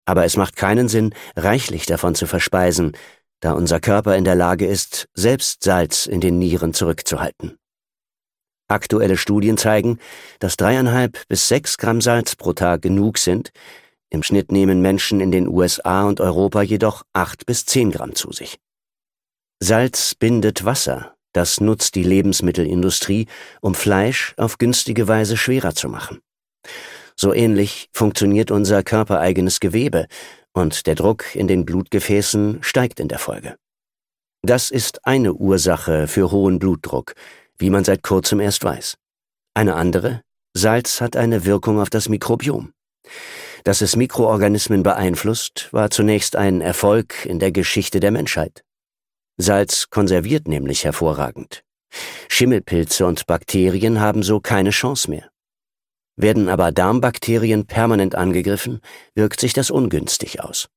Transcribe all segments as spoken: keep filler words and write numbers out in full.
Aber es macht keinen Sinn, reichlich davon zu verspeisen, da unser Körper in der Lage ist, selbst Salz in den Nieren zurückzuhalten. Aktuelle Studien zeigen, dass dreieinhalb bis sechs Gramm Salz pro Tag genug sind. Im Schnitt nehmen Menschen in den U S A und Europa jedoch acht bis zehn Gramm zu sich. Salz bindet Wasser. Das nutzt die Lebensmittelindustrie, um Fleisch auf günstige Weise schwerer zu machen. So ähnlich funktioniert unser körpereigenes Gewebe und der Druck in den Blutgefäßen steigt in der Folge. Das ist eine Ursache für hohen Blutdruck, wie man seit kurzem erst weiß. Eine andere: Salz hat eine Wirkung auf das Mikrobiom. Dass es Mikroorganismen beeinflusst, war zunächst ein Erfolg in der Geschichte der Menschheit. Salz konserviert nämlich hervorragend. Schimmelpilze und Bakterien haben so keine Chance mehr. Werden aber Darmbakterien permanent angegriffen, wirkt sich das ungünstig aus.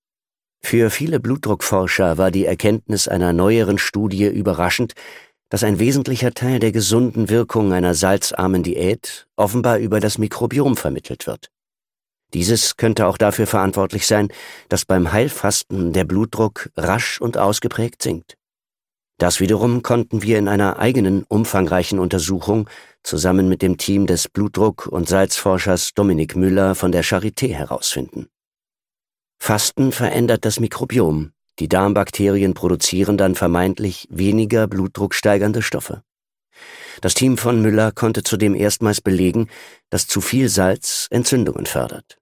Für viele Blutdruckforscher war die Erkenntnis einer neueren Studie überraschend, dass ein wesentlicher Teil der gesunden Wirkung einer salzarmen Diät offenbar über das Mikrobiom vermittelt wird. Dieses könnte auch dafür verantwortlich sein, dass beim Heilfasten der Blutdruck rasch und ausgeprägt sinkt. Das wiederum konnten wir in einer eigenen umfangreichen Untersuchung zusammen mit dem Team des Blutdruck- und Salzforschers Dominik Müller von der Charité herausfinden. Fasten verändert das Mikrobiom. Die Darmbakterien produzieren dann vermeintlich weniger blutdrucksteigernde Stoffe. Das Team von Müller konnte zudem erstmals belegen, dass zu viel Salz Entzündungen fördert.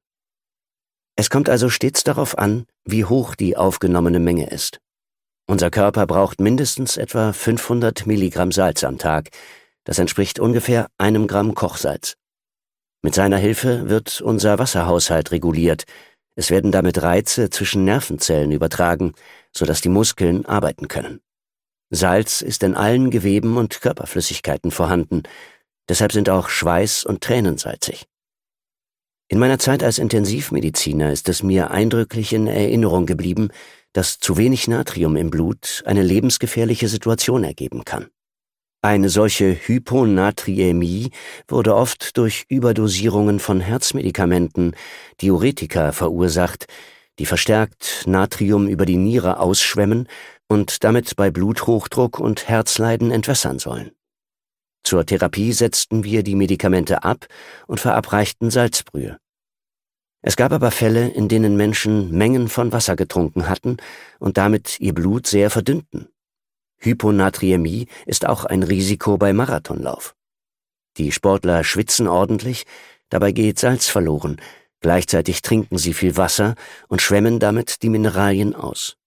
Es kommt also stets darauf an, wie hoch die aufgenommene Menge ist. Unser Körper braucht mindestens etwa fünfhundert Milligramm Salz am Tag. Das entspricht ungefähr einem Gramm Kochsalz. Mit seiner Hilfe wird unser Wasserhaushalt reguliert. Es werden damit Reize zwischen Nervenzellen übertragen, sodass die Muskeln arbeiten können. Salz ist in allen Geweben und Körperflüssigkeiten vorhanden. Deshalb sind auch Schweiß und Tränen salzig. In meiner Zeit als Intensivmediziner ist es mir eindrücklich in Erinnerung geblieben, dass zu wenig Natrium im Blut eine lebensgefährliche Situation ergeben kann. Eine solche Hyponatriämie wurde oft durch Überdosierungen von Herzmedikamenten, Diuretika, verursacht, die verstärkt Natrium über die Niere ausschwemmen und damit bei Bluthochdruck und Herzleiden entwässern sollen. Zur Therapie setzten wir die Medikamente ab und verabreichten Salzbrühe. Es gab aber Fälle, in denen Menschen Mengen von Wasser getrunken hatten und damit ihr Blut sehr verdünnten. Hyponatriämie ist auch ein Risiko bei Marathonlauf. Die Sportler schwitzen ordentlich, dabei geht Salz verloren, gleichzeitig trinken sie viel Wasser und schwemmen damit die Mineralien aus.